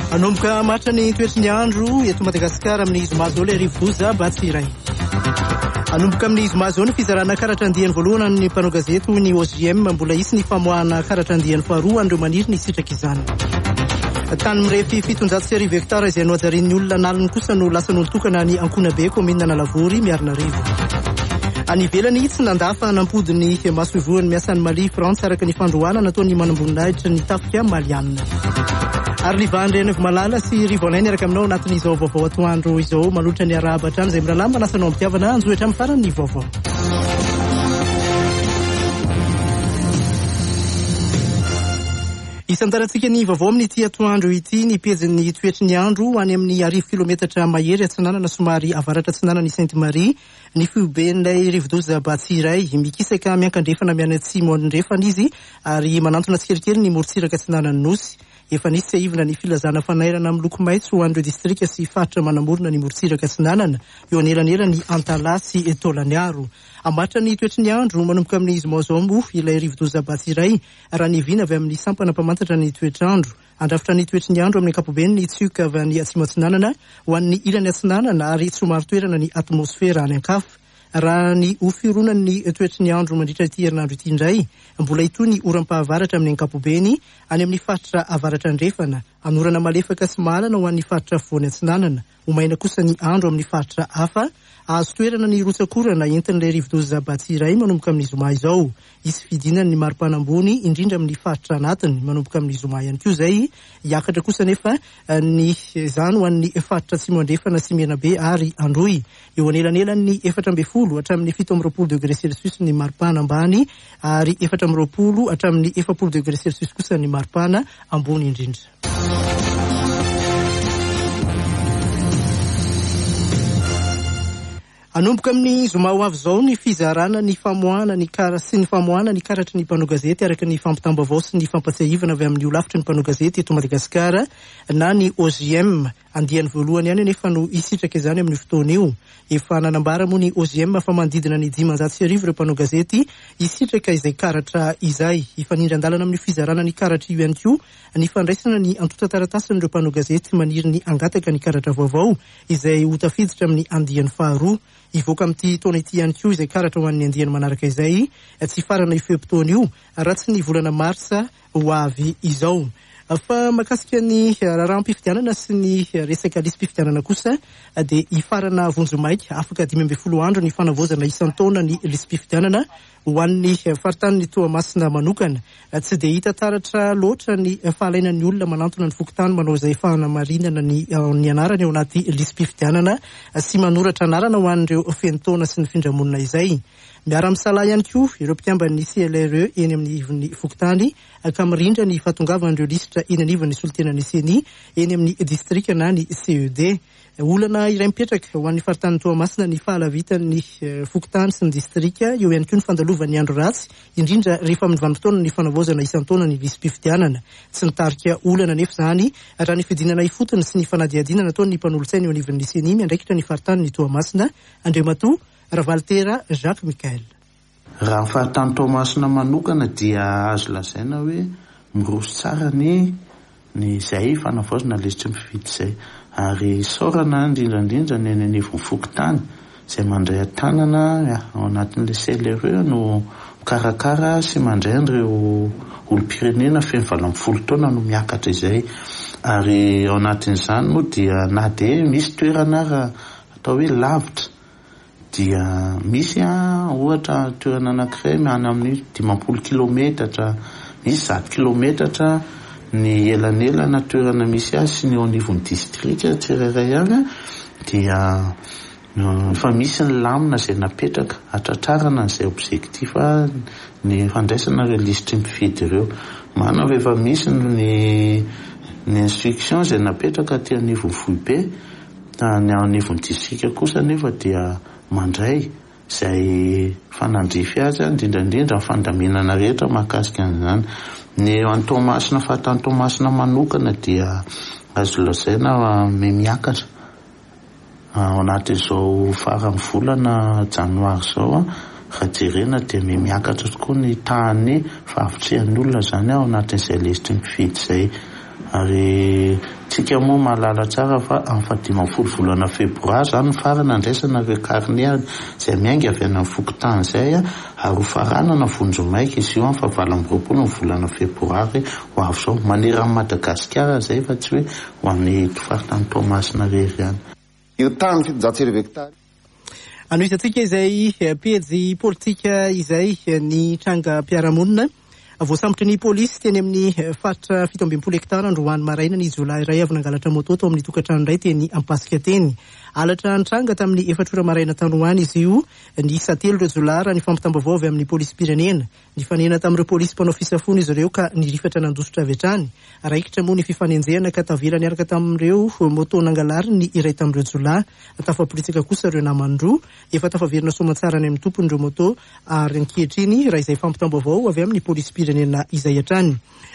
Anomboka matra ny toetry ny andro eto Madagasikara amin'ny zoma zao ilay rivodoza Batsiray. Anomboka amin'ny zoma zao ny fizarana karatra andiany voalohany ny mpanao gazety ny OGM mbola isy ny famoahana karatra andiany faharoa andreo maniry ny sitraka izany. Tany mirefy 700 hektara izay noajarin'ny olona naliny kosa no lasan'olo tokana ny Ankonabe komina Analavory miarina rivo. Any ivelany tsy nandafa nampody ny masovoan'ny miasan'ny Mali Frantsa araka ny fandroana nataony manamboninahitra ny tafika Malianina. Ary livandry ny Malala sy Rivonainy araka aminao anatin'izao vaovao atoandro izao malotra ny arahaba trano izay miralama manasanao ampiavana anjoetra amin'ny farany vaovao. Isantarantsika ny vaovao amin'ny ity atoandro ity ny pezin'ny toetry ny andro any amin'ny 10 kilometatra mahery atsinanana somary avaratra atsinanana ny Sainte-Marie ny fioben'ilay rivodoza Batsiray mikisaka miankandrefana mianatsimo andrefana izy ary manantona tsikelikely ny morotsiraka atsinanany nosy. Efa nisy aivina ny filazana fanairana amin'ny loko maitso ho an'ireo distrika sy faritra manamorona ny morotsiraka atsinanana eo anelanela ny Antala sy Tolaniaro. Amatra ny toetry ny andro manomboka amin'ny izy mozombo ilay rivodoza Batsiray raha ny vina avy amin'ny sampana mpamantatra ny toetr'andro. Andrafitra ny toetry ny andro amin'ny ankapobeny ny tsioka avy any atsimo atsinanana ho an'ny ilany atsinanana ary somary toerana ny atmosfera any ankafa. Raha ny ofironan'ny toetry ny andro mandritra ity herinandro ity indray mbola itony oram-pahavaratra amin'ny ankapobeny any amin'ny faritra avaratra andrefana anorana malefaka sy malana ho an'ny faritra foany atsinanana omaina kosa ny andro amin'ny faritra hafa azo toerana ny rotsakorana entin'ilay rivodoza Batsiray manomboka amin'ny zoma izao isy fidinany ny marim-panambony indrindra amin'ny faritra anatiny manomboka amin'ny zoma ihany koa izay hiakatra kosa nefa ny izany ho an'ny faritra atsimo andrefana sy Menabe ary Androy eo anelanelan'ny 14 hatramin'ny 17 degré Celsius ny maripana ambany ary 14 hatramin'ny 20 degré Celsius kosa ny maripana ambony indrindra. Anomboka amin'ny zoma ho avy zao ny fizarana ny famoahana ny karatry ny mpanao gazety araka ny fampitambavao sy ny fampatsiahivana avy amin'ny olafitry ny mpanao gazety eto Madagasikara na ny OGM andiany voalohany ihany nefa no isitraka izany amin'ny fotoana io. Efa nanambara moa ny OGM fa manodidina ny 500 ireo mpanao gazety isitraka izay karatra izay ifanindra andalana amin'ny fizarana ny karatra io ihany koa ny fandraisana ny antota taratasy ireo mpanao gazety maniry ny angataka ny karatra vaovao izay ho tafiditra amin'ny andiany faharoa. Ivoaka amin'ity taona ity ihany koa izay karatra ho an'ny andiany manaraka izay tsy farana io feom-potoana io ratsy ny volana marsa ho avy izao. Fa makasika ny raharam-pifidianana sy ny resaka lisam-pifidianana kosa dia ifarana vonjomaika afaka 12 andro ny fanavozana isan-taona ny lisam-pifidianana ho an'ny faritany ny Toamasina manokana. Tsy dia hita taratra loatra ny fahalainan'ny olona manantona ny fokontany manao izay fanamarinana ny anarany ao anaty lisam-pifidianana sy manoratra anarana ho an'ireo fenitaona sy ny findramonina izay. Miara-misalahy ihany koa ireo mpitiamban'ny CLRE eny amin'ny ivon'ny fokontany ka mirindra ny fahatongavan'ireo lisitra eny anivon'ny solitenan'ny CENI eny amin'ny distrika na ny CED. Olana iray mipetraka ho an'ny faritany Toamasina ny fahalavitan'ny fokontany sy ny distrika eo ihany koa ny fandalovan'ny andro ratsy indrindra rehefa amin'ny vanim-potoana ny fanavozana isan-taona ny lisam-pifidianana. Tsy nitarika olana nefa izany raha ny fidinana ifotony sy ny fanadihadiana nataony ny mpanolontsaina eo anivon'ny CENI miandraikitra ny faritany ny Toamasina. Andriamatoa Ravaltera Jacques Michael. Raha ny faritany Toamasina manokana dia azo lazaina hoe miroso tsara ny izay fanavaozana lisitra mifidy izay ary saorana indrindrandrindra ny eny anivon'ny fokontany izay mandray tanana ao anatin'ilay CLRE no mikarakara sy mandray an'ireo olom-pirenena feno 20 taona no miakatra izay ary ao anatin'izany moa dia na dia misy toerana raha atao hoe lavitra dia misy ohatra toerana anankiray any amin'ny 50 kilometatra misy 100 kilometatra ny elanelana toerana misy azy sy ny eo anivon'ny distrika tsirairay ihany dia fa misy ny lamina izay napetraka hatratrarana n'izay objectif ny fandraisana ireo lisitra mifidy ireo manao rehefa misy ny instruction izay napetraka aty anivon'ny Vohibe ny anivon'ny distrika kosa nefa dia mandray izay fanandrify azy indrindrandrindra ny fandaminana rehetra mahakasika an'izany. Ny eo an'ny Toamasina fahatany Toamasina manokana dia azo lazaina miakatra ao anatin'izao faran'ny volana janoary izao raha jerena dia miakatra tokoa ny tany fahavotrehan'ny olona izany ao anatin'izay lisitra mifidy izay ary tsika moa mahalala tsara fa amin'ny 15 volana febroary zany ny farana andraisana re carnet zay miainga avy any amin'ny fokotany zay ary ho faranana vonjomaika izy io amin'ny 24 ny volana febroary ho avy zao manera amin'ny Madagasikara zay fa tsy hoe ho amin'ny tofaritany Toamasina rery ihany. Io tany fitonjato hektara anoisantsika izay pejy politika izay ny trangam-piarahamonina voasambotra ny polisy teny amin'ny faritra 17 hektara Androany Maraina ny Jolay iray avy nangalatra moto tao amin'ny tokantrano iray teny Ampasika teny. Alatra nitranga tamin'ny 4 maraina tanoany izy io ny 7 Jolara ny fampitambavao avy amin'ny polisy pirenena. Ny fanena tamin'ireo polisy mpanao fisafona izy ireo ka nirifatra nandositra avy hatrany. Raikitra moa ny fifanenjehana ka tavela niaraka tamin'ireo moto nangalary ny iray tamin'ireo Jola. Tafapolitsika kosa ireo namandroa efa tafaverina soamantsara ny amin'ny tompony ireo moto ary ankehitriny raha izay fampitambavao avy amin'ny polisy pirenena izay hatrany.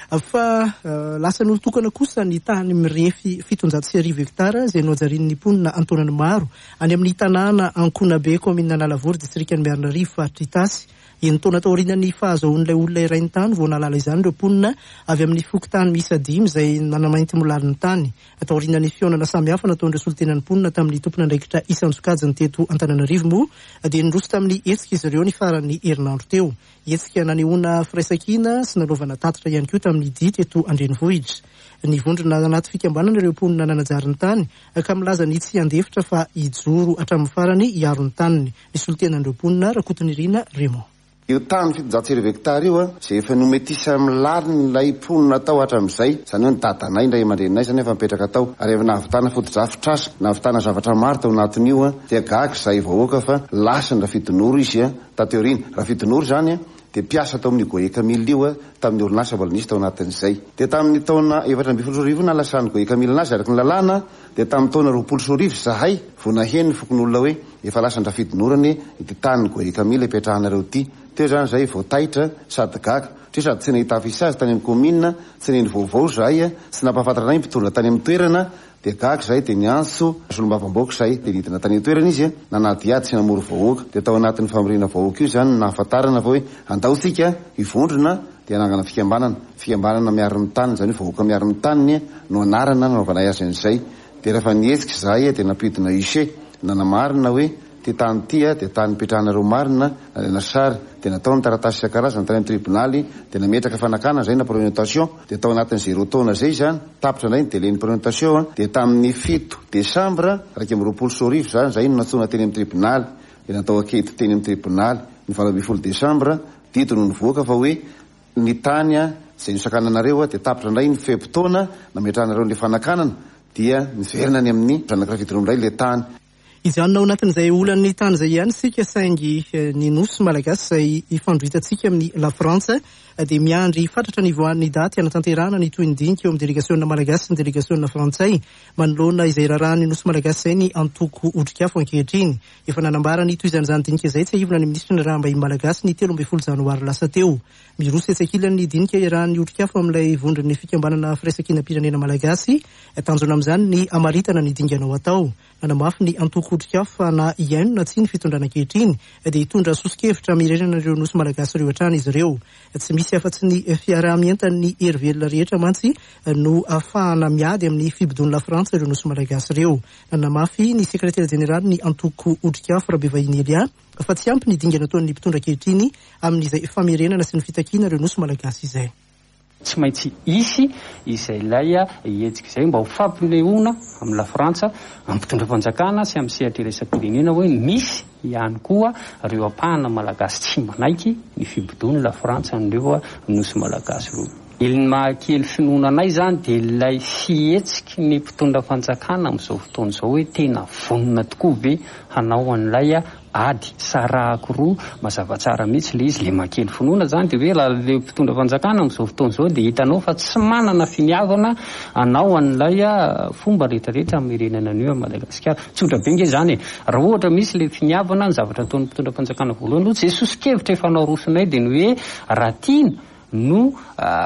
Fa lasa nolotokana kosa ny tany mirefy 710 hektara zay noajarin'ny mponina Antonany Maro any amin'ny tanàna Ankonabe komina Analavory distrikany Miarinarivo faritra Itasy. Eny taona taorian'ny fahazahoan'ilay olona iray ny tany vao nalala izany ireo mponina avy amin'ny fokotany miisa 5 izay manamainty molaliny tany. Taorian'ny fionana samihafa nataon'ireo solitenan'ny mponina tamin'ny tompon'andraikitra Isantsokajiny teto Antananarivo moa dia nindroso tamin'ny hetsika izy ireo ny faran'ny herinandro teo. Hetsika nanehoana firaisankina sy nanaovana tatitra ihany koa tamin'ny dia teto Andrenivohitra. Ny vondrona anaty fikambanana ireo mponina nanajary ny tany ka milaza ny tsy andefitra fa hijoro hatramin'ny farany hiaro ny taniny. Ny solitenan'ireo mponina Rakotonirina Remo. Io tany fitonjato hektara io zay efa nometisa milariny ilay mponina tao hatramin'izay zany hoe ny dadanay ndray aman-dreninay zany efa mipetraka tao ary efa nahavitana foto-drafitrasa nahavitana zavatra maro tao anatin'io dia gaga zay vahoaka fa lasa ny Rafidinoro izy tateorina Rafidinoro zany dia mpiasa tao amin'ny Goe Camille io tamin'ny orinasa mbola nisy tao anatin'izay. Dia tamin'ny taona 4 nalasan'ny Goe Camille anazy araka ny lalàna dia tamin'ny taona 20 zahay vao naheno ny fokon'olona hoe efa lasa ny Rafidinoro ity tany Goe Camille ipetrahanareo ity. Teo zany zay vao taitra sady gaga tsy sady tsy nahita afisa azy tany amin'ny komina tsy neny vaovao zahay tsy nampahafantatra anay mpitondra tany amin'ny toerana dia gaga zay dia niantso solombavam-baoaka zay dia nidina tany amin'ny toerana izy nanadiady sy namory vahoaka dia tao anatin'ny famirina vahoaka io zany nahafantarana fa hoe andaotsika hivondrona dia nangana fikambanana miaro-ny tany zany hoe vahoaka miaro-ny taniny no anarana nanaovanay azy an'izay. Dia rehefa nietsika zahay dia nampidina ise nanamarina hoe ty tany tia dia tany petrahanareo marina nalena sary dia natao ny taratasy isan-karazany tany amin'ny tribunaly dia nametraka fanakana zay na présentation dia tao anatin'ny 0 taona zay zany tapitra indray ny délai-ny présentation dia tamin'ny 7 Desambra 2020 zany zay no natsona teny amin'ny tribunaly dia natao akety teny amin'ny tribunaly ny 20 Desambra dito no nivoaka fa hoe ny tany zay nisakananareo dia tapitra indray ny febtaona nametrahanareo le fanakanana dia miverina ny amin'ny zanak'Rafidinoro indray le tany. Izany ao anatin'izay olan'ny tany izay ihany sika saingy ny nosy malagasy izay ifandrohitantsika amin'ny La France dia miandry fatratra ny voan'ny daty anatanterahana ny toy ny dinika eo amin'ny délégationna malagasy sy ny délégationna frantsay manoloana izay rarahan'ny nosy malagasy izay ny antoko otrikafo ankehitriny. Efa nanambara ny toy izany dinika izay tsy ahivona ny ministra ny raham-bahiny malagasy ny 13 janoary lasa teo. Miroso etsakilany dinika irahan'ny otrikafo amin'ilay vondron'ny fikambanana firaisankina pirenena malagasy tanjona amin'izany ny amaritana ny dinganao atao. Nanamafy ny antoko otrikafo fa na iaino na tsy ny fitondrana ankehitriny dia hitondra sosikevitra mirenana ireo nosy malagasy ireo hatrany izy ireo. Tsy misy afa-tsy ny fiaraha-mientan'ny hery-velona rehetra mantsy no ahafahana miady amin'ny fibodon'ny La France ireo nosy malagasy ireo. Nanamafy ny sekretera jeneraly ny antoko otrikafo Rabevahiny Elia fa tsy ampy ny dingana ataon'ny mpitondra ankehitriny amin'izay famerenana sy ny fitakiana ireo nosy malagasy izay. Tsy maintsy isy izay lay hetsika izay mba ho fampinehoana amin'ny La Frantsa amin'ny mpitondram-panjakana sy amin'ny sehatra iraisam-pirenena hoe misy ihany koa ireo ampahana malagasy tsy manaiky ny fibodon'ny La Frantsa n'ireo nosy malagasy ireo. Ilay mahakely finoana anay zany dia ilay fihetsiky ny mpitondram-panjakana amin'izao fotoana izao hoe tena vonona tokoa be hanao an'ilay ady sarahako roa mazava tsara mihitsy le izy le mahakely finoana zany dia hoe raha le mpitondram-panjakana amin'izao fotoana izao dia hitanao fa tsy manana finiavana anao an'ilay fomba rehetrarehetra amin'ny renana an'io Madagasikara. Tsotra be nge zany raha ohatra misy le finiavana ny zavatra ataon'ny mpitondram-panjakana voalohany ohatsy izay sosikevitra efa naorosonay dia ny hoe raha tiana no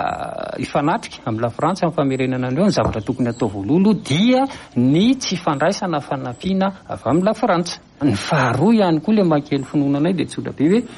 ifanatrika amin'ny La Frantsa amin'ny famerenana an'ireo ny zavatra tokony atao voalohany dia ny tsy fandraisana fanampiana avy amin'ny La Frantsa. Ny faharoa ihany koa le mahakely finoana anay dia tsotra be hoe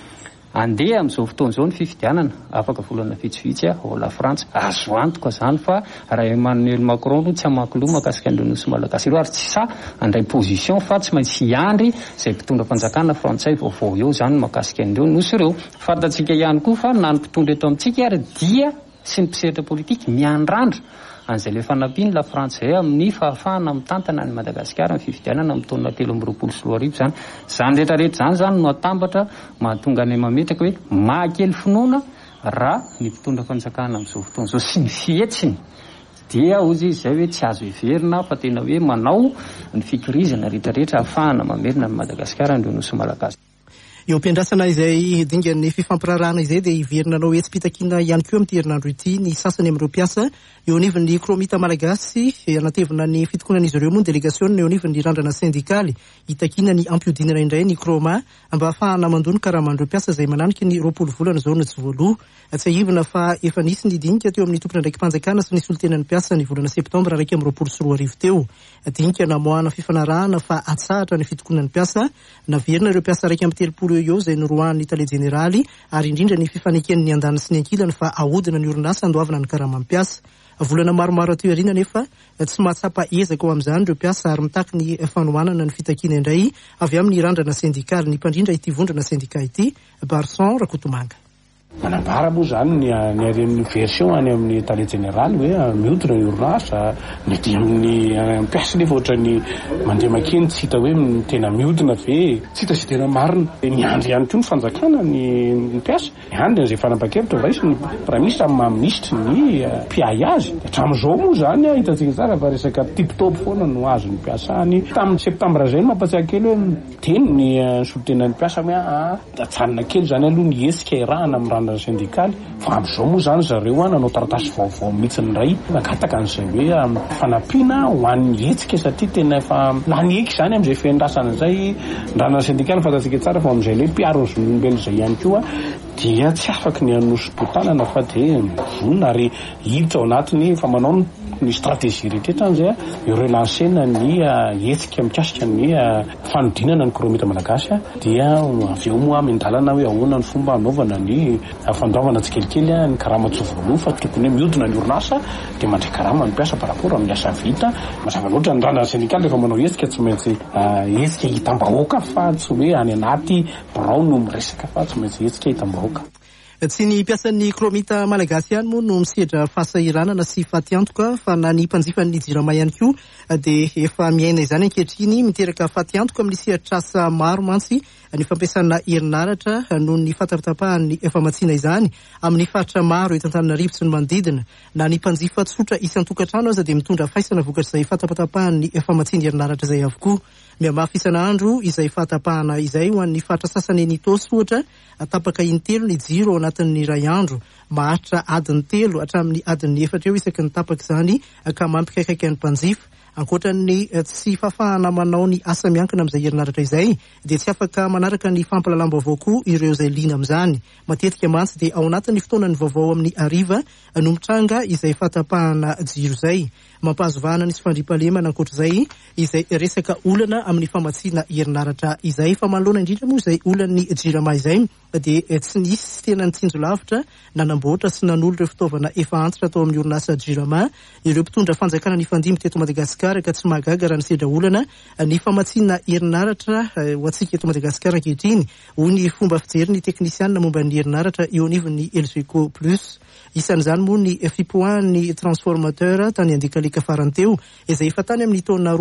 andeha amin'izao fotoana izao ny fifidianana afaka volana vitsivitsy ao la Frantsa. Azo antoka zany fa raha Emmanuel Macron no tsy hamakiloha mahakasika an'ireo nosy malagasy ireo ary tsy sa andray position fa tsy maintsy hiandry izay mpitondra fanjakana frantsay vaovao eo zany mahakasika an'ireo nosy ireo. Fantatsika ihany koa fa na ny mpitondra eto amintsika ary dia sy ny mpiseritra politika miandrandra an'izay le fanampiany la Frantsa zay amin'ny fahafahana mitantana ny Madagasikara ny fifidianana amin'ny taona 2024 zany. Zany rehetrarehetra zany no atambatra mahatonga any mametraka hoe mahakely finoana raha ny mpitondra fanjakana amin'izao fotoana izao sy ny fihetsiny dia ozy izy zay hoe tsy azo heverina fa tena hoe manao ny fikirizana rehetrarehetra ahafahana mamerina ny Madagasikara andreo nosy malagasy. Eo ampiandrasana izay dingan'ny fifampirarahana izay dia hiverina anao etsim-pitakina ihany koa amin'ity herinandro ity ny sasany amin'ireo mpiasa eo anivon'ny kromita malagasy anatevina ny fitokonan'izy ireo moa ny delegaciona eo anivon'ny randrana sindikaly hitakina ny ampiodinana indray ny kroma mba ahafahana mandony karaman'ireo mpiasa izay mananiky ny 20 volana izao no tsy voaloha. Tsy ahivana fa efa nisy ny dinika teo amin'ny tompona ndraiky mpanjakana sy ny solontenan'ny mpiasa ny volana septambra 2024 teo. Dinika namoahana fifanarahana fa atsahatra ny fitokonan'ny mpiasa naverina ireo mpiasa 1.3 eo izay norohan'ny tale jeneraly ary indrindra ny fifaneken'ny andana sy ny ankilany fa ahodina ny orinasa andoavana ny karamam-piasa. Volana maromaro aty aoriana nefa tsy mahatsapa ezaka ao amin'izany ireo mpiasa ary mitaky ny fanohanana ny fitakiana indray avy amin'ny randrana sindikaly ny mpandrindra ity vondrana sindika ity Barson Rakotomanga. Manambara moa zany ny aren'ny version any amin'ny tale jeneraly hoe mihodina ny orinasa ny dilo'ny mpiasa nefa ohatrany mandeha makeny tsy hita hoe tena mihodina ve tsy hita sy tena marina. Ny andry ihany koa ny fanjakana ny mpiasa ny andry izay fanapa-kevitra vaisy ny praministra amin'ny maministra ny mpiay azy hatramin'izao moa zany hitantsika tsara fa resaka tipitopy foana no azo ny mpiasa any tamin'ny septambra zay no mampatsiaka kely hoe teny ny solontenan'ny mpiasa hoe tsanina kely zany aloha ny hetsika irahana amin'ny randrana sindikaly fa amin'izao moa zany zareo nanao taratasy vaovao mihitsy ndray nagataka an'izay hoe fanampiana ho an'ny hetsika satria tena efa lany eky zany amin'izay fiandrasana izay randrana sindikaly fantatsika tsara fa amin'izay le mpiaro ny zon'olombelo izay ihany koa dia tsy afaka ny anosy-potanana fa dia vonona ary hiditra ao anatiny fa manao ny stratégie rehetrarehetra an'izay ireo lansena ny hetsika mikasika ny fanodinana ny kromita malagasy dia avy eo moa mindalana hoe ahoana ny fomba anaovana ny fandoavana tsikelikely ny karama tsovoaloha fa tokony hoe mihodina ny orinasa dia mandray karama ny mpiasa par rapport amin'ny asa vita mazava loatra ny randrana sindikaly rehefa manao hetsika tsy maintsy hetsika hitam-bahoaka fa tsy hoe any anaty birao no miresaka fa tsy maintsy hetsika hitam-bahoaka. Tsy ny mpiasan'ny kromita malagasy ihany moa no misedra fahasahiranana sy fatiantoka fa na ny mpanjifan'ny jirama ihany koa dia efa miaina izany ankehitriny miteraka fatiantoka amin'ny sehatr'asa maro mantsy ny fampiasana herinaratra noho ny fatapatapahany efa matsiana izany amin'ny faritra maro eto Antananarivo sy ny manodidina na ny mpanjifa tsotra isan-tokantrano aza dia mitondra faisana vokatr'izay fatapatapahany efa matsiny herinaratra izay avokoa. Miamafy isan'andro izay fahatapahana izay ho an'ny faritra sasany ny tosy ohatra tapaka intelo ny jiro ao anatin'ny iray andro maharitra adiny 3 hatramin'ny adiny 4 eo isaky ny tapaka izany ka mampikaikaiky ny mpanjifa. Ankoatran'ny tsy fafahana manao ny asa miankina amin'izay herinaratra izay dia tsy afaka manaraka ny fampalalambo avao koa ireo izay liana amin'izany. Matetika mantsy dia ao anatin'ny fotoanany vaovao amin'ny ariva no mitranga izay fatapahana jiro izay. Mampahazovana ny sy fandriampahalemana ankoatr'izay izay resaka olana amin'ny famatsiana herinaratra izay fa manoloana indrindra moa izay olan'ny jirama izay dia tsy nisy tena nitsinjo lavitra nanamboatra sy nanolo ireo fitaovana efa antitra atao amin'ny orinasa jirama ireo mpitondra fanjakana ny fandimby teto Madagasikara ka tsy mahagaga raha ny sedra olana ny famatsiana herinaratra ho antsika eto Madagasikara ankehitriny hoy ny fomba fijery ny teknisianina momba ny herinaratra eo anivon'ny Elgeco Plus. Isan'izany moa ny fipoahan'ny transformateur tany andikalika farany teo izay efa tany amin'ny taona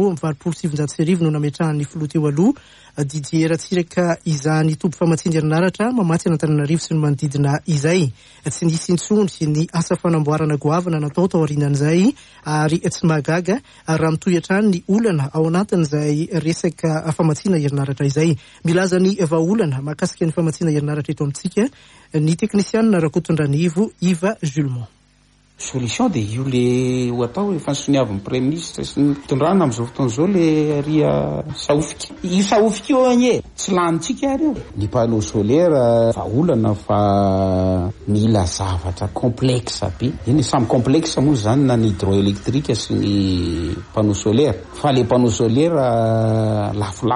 2027 no nametrahan'ny filoha teo aloha Didier Ratsiraka izany toby famatsiana herinaratra mamatsy Antananarivo sy ny manodidina izay. Tsy nisy intsony ny asa fanamboarana goavana natao tao aorianan'izay ary tsy mahagaga raha mitohy hatrany ny olana ao anatin'izay resaka famatsiana herinaratra izay. Milaza ny vahaolana mahakasika ny famatsiana herinaratra eto amintsika ny teknisianina Rakotondranivo Iva Julmont. Solution de io le ho atao efa soniavin'ny Premier Ministre sy ny fitondrana amin'izao fotoana izao le ria sahofika. Io sahofika io anye tsy lanitsika ary io. Ny panneau solaire vahaolana fa mila zavatra complexe be. Iny samy complexe moa zany na ny hydroélectrique sy ny panneau solaire. Fa le panneau solaire lafolafo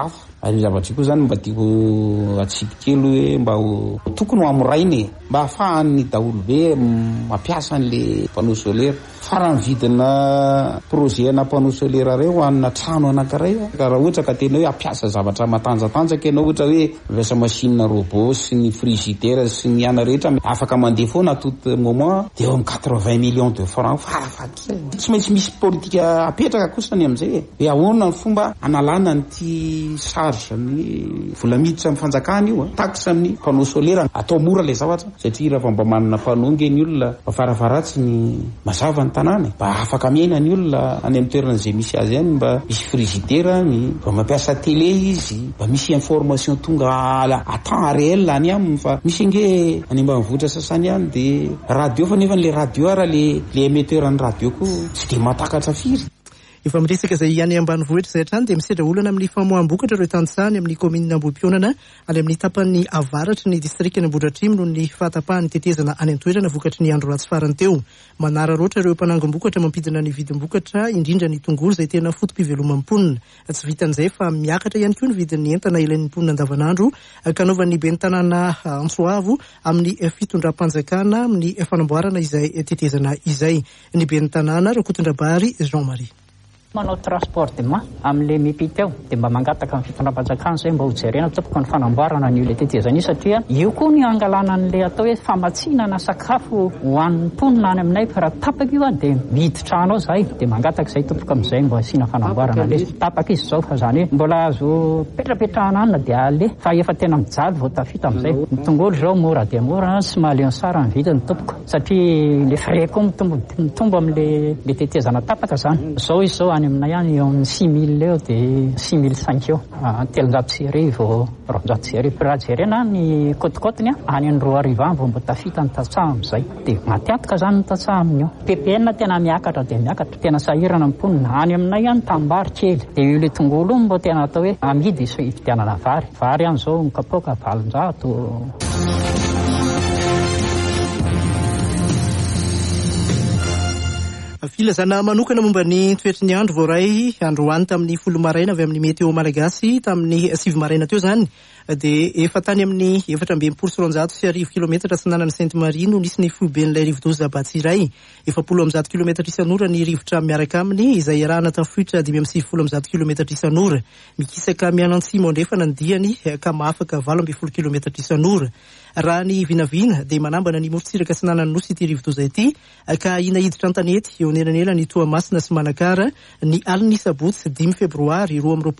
ary zavatra koa zany mba tiako atsipikely hoe mba tokony ho am'rainy mba ahafahan'ny daholobe mampiasa an'le panneau solaire farany vidina projet na panneau solaire reo anina trano anankiray ka raha ohatra ka tena hoe ampiasa zavatra matanjatanjaka ianao ohatra hoe mampiasa machine robot sy ny frigidaire sy ny ana rehetra afaka mandeha foana tout moment de eo amin'ny 80 millions de francs farafakely tsy maintsy misy politika apetraka kosany am'izay hoe ahoana ny fomba analana nyty charge ny vola miditra amin'ny fanjakana io taxe amin'ny panneau solaire atao mora le zavatra satria raha mba manana panneau nge ny olona mafaravaratsy ny mazava ny tanàna mba afaka miaina ny olona any amin'ny toerana izay misy azy any mba misy frigidaire mba mampiasa télé izy mba misy information tonga à temps réel any aminy fa misy nge any ambanivohitra sasany any de radio fa nefa le radio ara le émetteur ny radio ko tsy de matakatra firy. Efa miresaka izay any ambanivohitra izay hatrany dia misedra olana amin'ny famoaham-bokatra ireo tantsaha amin'ny komina Ambohipionana any amin'ny tapany avaratry ny distrikty Ambohidratrimo noho ny fahatapahany tetezana any an-toerana vokatry ny andro ratsy farany teo. Manararoatra ireo mpanangom-bokatra mampidina ny vidim-bokatra indrindra ny tongolo izay tena fotom-piveloman'ny mponina. Tsy vitan'izay fa miakatra ihany koa ny vidin'ny entana ilain'ny mponina andavanandro kanaovan'ny ben'ny tanàna Antsoavo amin'ny fitondram-panjakana amin'ny fanamboarana izay tetezana izay. Ny ben'ny tanàna Rakotondra-Bary Jean-Marie. Manao transportement amin'le mipiteo dia mba mangataka amin'ny fitondram-panjakana zay mba ho jerena tsapoko ny fanamboarana an'io le tetezana io satria io koa ny angalana an'le atao hoe famatsinana sakafo ho an'ny mponina any aminay fa raha tapaka io dia miditra anao zahay dia mangataka izay tompoko amin'izay mba asiana fanamboarana le tapaka izy zao fa zany hoe mbola azo petrapetrahana anina dia ale fa efa tena mijaly vao tafita amin'izay. Ny tongolo zao mora dia mora sy mahaleon sara ny vidiny tompoko satria le frais koa mitombo amin'le tetezana tapaka zany zao izy zao aminay any eo amin'ny 6 000 eo dia 6 500 eo 300 sy arivo 400 sy arivo raha jerena ny kotikotiny any amin'ny 2 arivo any vao mbo tafita ny tatsaha amin'izay dia matiatika zany ny tatsaha amin'io. PPN tena miakatra dia miakatra tena sahirana ny mponina any aminay any tambary kely dia io le tongolo mbo tena atao hoe amidy ividianana vary any zao mikapoka 700. Filazana manokana momba ny toetry ny andro voaray androany tamin'ny 10 maraina avy amin'ny meteo malagasy tamin'ny 7 maraina teo zany dia efa tany amin'ny 420 sy arivo kilometatra tsinanan'ny Sainte-Marie no nisy ny foiben'ilay rivo-doza Batsiray 710 kilometatra isan'ora ny rivotra miaraka aminy izay arahana tafoitra 570 kilometatra isan'ora mikisaka mianantsimo andrefana ny diany ka mahafaka 20 kilometatra isan'ora. Raha ny vinavina dia manambana ny morontsiraka tsinanan'ny nosy ity rivo-doza ity ka inahiditra an-tanety eo nelanela ny Toamasina sy Manakara ny aliny sabotsy 10 febroary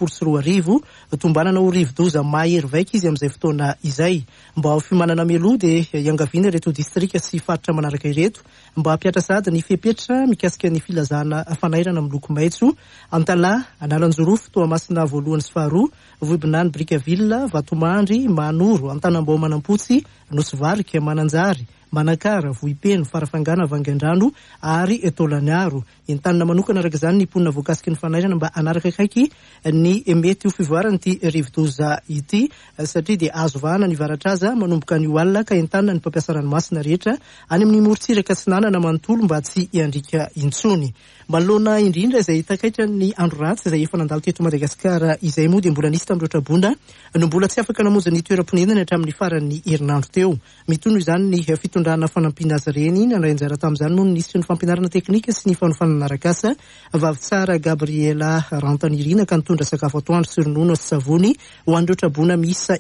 2024 tombanana ho rivo-doza mahery vaika izy amin'izay fotoana izay. Mba ho fimanana mialoha dia iangaviana ireto distrika sy faritra manaraka ireto mba hampiatra sady ny fepetra mikasika ny filazana fanairana amin'ny loko maitso Antala, Analanjorofo, Toamasina voalohany sy faharoa, Vohibinany, Brikaville, Vatomandry, Manoro, Antanambao, Manampotsy, Nosivaliky, Mananjary, Manakara, Vohipeno, Farafangana, Vangaindrano ary Tolaniaro. Entanina manokana araka izany ny mponina voakasiky ny fanairana mba anaraka akaiky ny mety ho fivoarana ity rivo-doza ity satria dia azo vahana ny varatra aza manomboka ny alina ka entanina ny mpampiasa ranomasina rehetra any amin'ny morontsiraka tsinanana manontolo mba tsy iandrika intsony. Manoloana indrindra izay takaitra ny andro ratsy izay efa nandalo teto Madagasikara izay moa dia mbola nisy tamin'ny Rotrabonda no mbola tsy afaka namonjy ny toeram-ponenana hatramin'ny faran'ny herinandro teo. Mitono izany ny fitondrana fanampiana azy ireny nandray anjara tamin'izany moa nisy ny fampianarana teknika sy ny fanofanana arakasa vavitsara Gabriela Rantanirina ka nitondra sakafo atoandro sy ronono sy savony ho an'ny Rotrabona miisa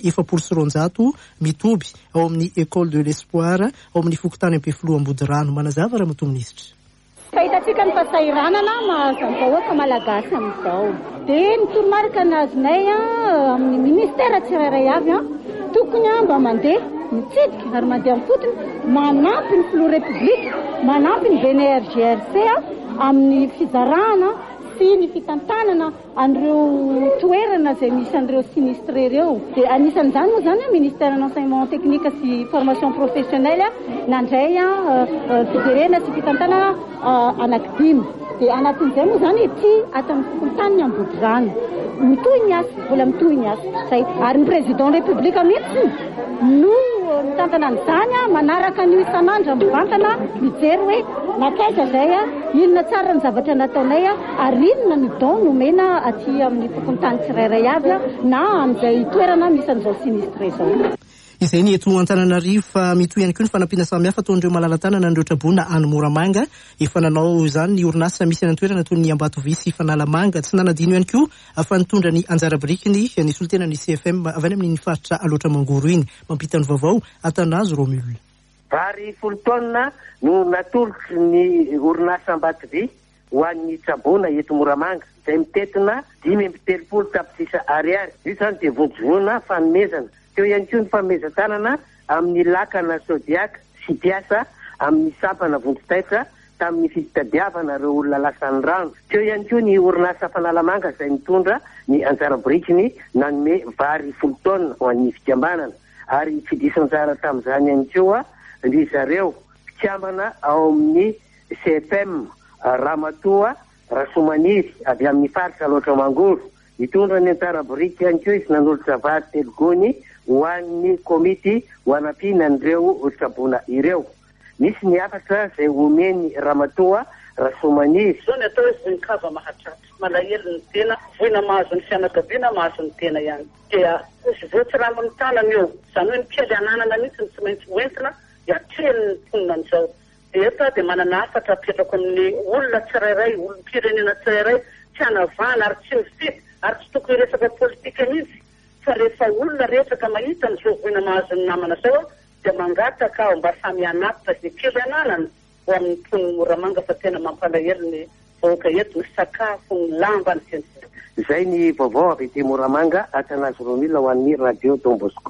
400 mitoby ao amin'ny École de l'Espoir ao amin'ny fokotany Ampefilo Ambodirano. Manazava raha mato-minisitra. Fahitatsika ny fahasahiranana mahazam-bahoaka malagasy amin'izao dia ny toromarika nazonay amin'ny ministera tsirairay avy tokony mba mandeha mitsidika ary mandeha amin'ny fotony manampy ny filoha repoblika manampy ny BNRGRC amin'ny fizarana sy ny fitantanana an'ireo toerana izay misy an'ireo sinistre ireo dia anisan'izany moa zany ministère d'enseignement technique sy formation professionnelle nandray fijerena sy fitantanana anankidimy dia anatin'izay moa zany ity ato amin'ny fokontany Ambodirano mitohy ny asa mbola mitohy ny asa zay ary ny président république mihitsy no mitantana an'izany manaraka ny isan'andro mivantana mijery hoe nakaiza zay inona tsara ny zavatra nataonay ary inona ny don nomena aty amin'ny tokontany tsirairay avy na amin'izay toerana misy an'izao sinistre zao. Izay ny eto Antananarivo fa mitoy ihany koa ny fanampiana samihafa ataon'ireo malala-tanana ny Reotrabona any Moramanga efa nanao izany ny orinasa misy any toerana toy ny Ambatovy sy Fanalamanga tsy nanadino ihany koa fa nitondra ny anjara birikiny ny solitena ny CFM avy any amin'ny faritra aloatra mangoro iny mampita ny vaovao Atanazy Romule. Vary 10 taona no natolotry ny orinasa Ambatovy ho an'ny Tsabona eto Moramanga izay mitetina 5.30 tapitrisa ariary io zany dia vonjovona fanomezana. Teo ihany koa ny fanomezan-tanana amin'ny lakana Sodiaka sy Piasa amin'ny sapana Vontotaitra tamin'ny fitadiavana ireo olona lasan'ny rano. Teo ihany koa ny orinasa Fanalamanga izay mitondra ny anjara birikiny nanome vary 10 taona ho an'ny fikambanana ary fidisan-jara tamin'izany ihany koa ry zareo mpikambana ao amin'ny CFM Ramatoa Rasomaniry avy amin'ny faritra Aloatra Mangoro. Mitondra ny anjara biriky ihany koa izy nanolotra vary 3 gony ho an'ny komity ho anampiana an'ireo Tsabona ireo. Misy ny afatra izay omeny Ramatoa Rasomaniry. Zao ny atao hoe vonin-kava mahatratra. Malahelo ny tena, voina mahazo ny fianakaviana mahazo ny tena ihany. Dia votsy rano amin'ny tanana eo. Izany hoe mikely ananana mihitsy tsy maintsy hoentina hiatrehany ny mponina an'izao. Dia eto dia manana afatra apetrako amin'ny olona tsirairay, olom-pirenena tsirairay, tsy hanavana ary tsy mifidy ary tsy tokony resaka politika mihitsy. Fa rehefa olona rehetra mahita n'izao voina mahazo ny namana zao dia mangataka ao mba samy hanapitra sy kely ananana ho amin'ny mponina Moramanga fa tena mampalahelo ny vahoaka eto ny sakafo ny lamba ny sensy. Izay ny vaovao avy ety Moramanga Atanazy Romila ho an'ny radio Don Bosco.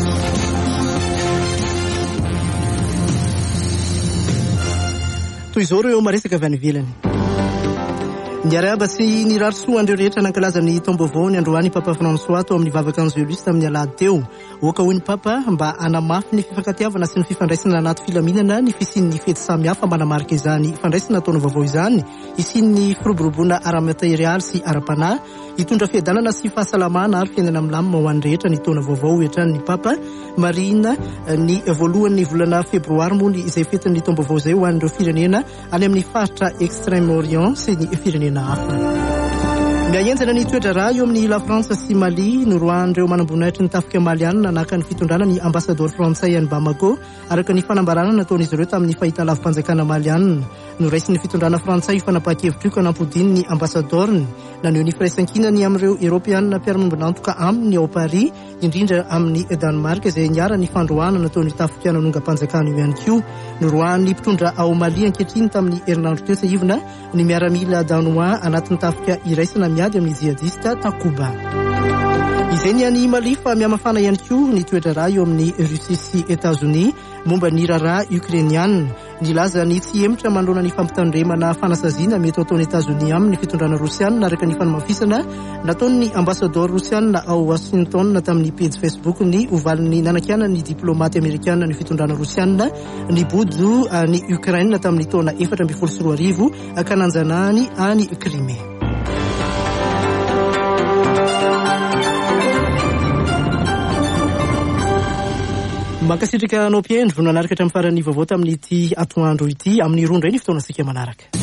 Toy izao ireo maresaka avy any ivelany. Ny araba sy ny rarisoa andreo rehetra nankalaza ny taom-baovao ny androany Papa François tao amin'ny vavakan'Jeolus tamin'ny alahady teo. Oka hoy ny Papa mba hanamafy ny fifankatiavana sy ny fifandraisana anaty filaminana ny fisian'ny fety samihafa manamarika izany fandraisana ataona vaovao izany isian'ny firoboroboana ara-materialy sy ara-panahy hitondra fiadanana sy fahasalamana ary fiainana milamina ho an'ny rehetra ny taona vaovao hoetran'ny Papa marina ny voalohan'ny volana febroary moa izay fetin'ny taom-baovao izay ho an'ireo firenena any amin'ny faritra Extrême-Orient sy ny firenena hafa. Miahenjana ny toetra rà eo amin'ny La France sy Mali noroan'ireo manam-boninahitry ny tafika malianina naka ny fitondrana ny ambassadeur frantsay any Bamako araka ny fanambarana nataon'izy ireo tamin'ny fahitalavim-panjakana malianina. Noraisy ny fitondrana frantsay fanapahakevitra io ka nampodiny ny ambassadorny naneho ny firaisan-kinany amin'ireo Europeanina mpiara-miombonantoka aminy ao Paris indrindra amin'ny Danemark izay niara ny fandroana nataon'ny tafika nanonga-panjakana io ihany koa. Noroan'ny mpitondra ao Mali ankehitriny tamin'ny herinandro teo ivona ny miaramila danois anatin'ny tafika iraisana miady amin'ny jihadista Takuba. Izay ny any Mali fa miamafana ihany koa ny toetra rà eo amin'ny Russie sy États-Unis momba ny raharaha Ukrainiana. Nilaza ny tsy emotra manoloana ny fampitandremana fanasaziana mety ataon'ny États-Unis amin'ny fitondrana Rosiana araka ny fanamafisana nataon'ny ambassadeur Rosiana ao Washington tamin'ny page Facebook ny ovalin'ny nanakiana ny diplomaty Amerikana ny fitondrana Rosiana ny bojo ny Ukraine tamin'ny taona 2014 ka nanjanahany any Crimée. Mankasitraka anao mpiendro nanaraka hatramin'ny faran'ny vaovao tamin'ity atoandro ity amin'ny rondra ny fotoana sika manaraka.